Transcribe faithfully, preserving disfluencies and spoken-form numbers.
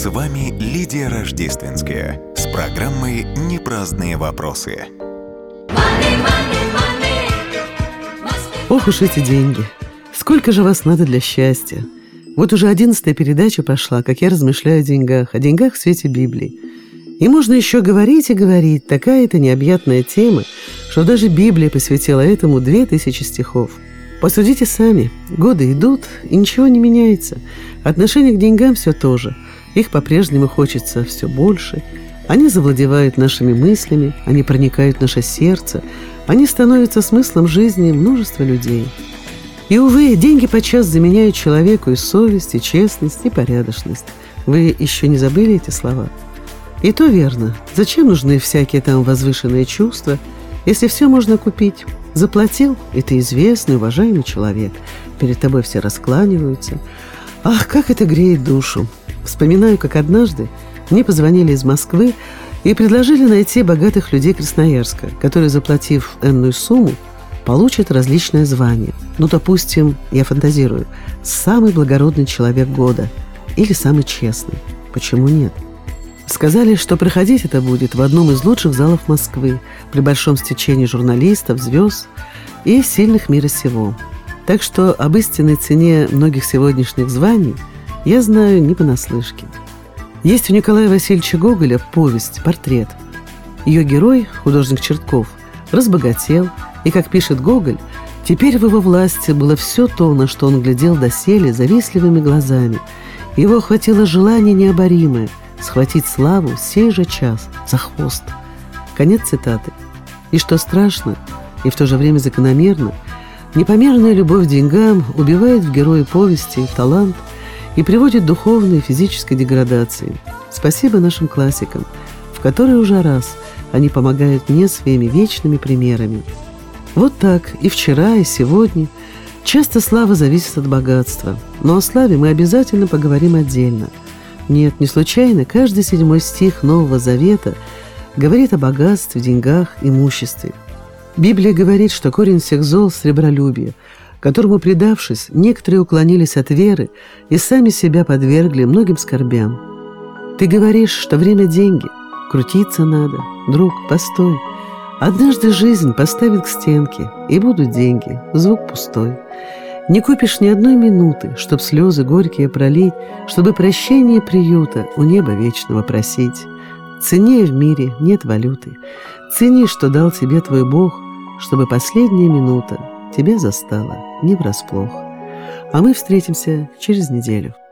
С вами Лидия Рождественская с программой «Непраздные вопросы». Ох уж эти деньги! Сколько же вас надо для счастья? Вот уже одиннадцатая передача пошла, как я размышляю о деньгах, о деньгах в свете Библии. И можно еще говорить и говорить, такая это необъятная тема, что даже Библия посвятила этому две тысячи стихов. Посудите сами, годы идут, и ничего не меняется. Отношение к деньгам все то же. Их по-прежнему хочется все больше. Они завладевают нашими мыслями, они проникают в наше сердце, они становятся смыслом жизни множества людей. И, увы, деньги подчас заменяют человеку и совесть, и честность, и порядочность. Вы еще не забыли эти слова? И то верно. Зачем нужны всякие там возвышенные чувства, если все можно купить? Заплатил, и ты известный, уважаемый человек. Перед тобой все раскланиваются. Ах, как это греет душу! Вспоминаю, как однажды мне позвонили из Москвы и предложили найти богатых людей Красноярска, которые, заплатив энную сумму, получат различные звания. Ну, допустим, я фантазирую, самый благородный человек года или самый честный. Почему нет? Сказали, что проходить это будет в одном из лучших залов Москвы, при большом стечении журналистов, звезд и сильных мира сего. Так что об истинной цене многих сегодняшних званий я знаю не понаслышке. Есть у Николая Васильевича Гоголя повесть «Портрет». Ее герой, художник Чертков, разбогател, и, как пишет Гоголь, теперь в его власти было все то, на что он глядел доселе завистливыми глазами. Его охватило желание необоримое схватить славу сей же час за хвост. Конец цитаты. И что страшно, и в то же время закономерно, непомерная любовь к деньгам убивает в герое повести талант и приводит к духовной и физической деградации. Спасибо нашим классикам, в которые уже раз они помогают мне своими вечными примерами. Вот так и вчера, и сегодня. Часто слава зависит от богатства, но о славе мы обязательно поговорим отдельно. Нет, не случайно каждый седьмой стих Нового Завета говорит о богатстве, деньгах, имуществе. Библия говорит, что корень всех зол – сребролюбие, которому, предавшись, некоторые уклонились от веры и сами себя подвергли многим скорбям. Ты говоришь, что время – деньги, крутиться надо. Друг, постой. Однажды жизнь поставит к стенке, и будут деньги, звук пустой. Не купишь ни одной минуты, чтоб слезы горькие пролить, чтобы прощение приюта у неба вечного просить. Ценнее в мире нет валюты. Цени, что дал тебе твой Бог, чтобы последняя минута тебя застала не врасплох. А мы встретимся через неделю.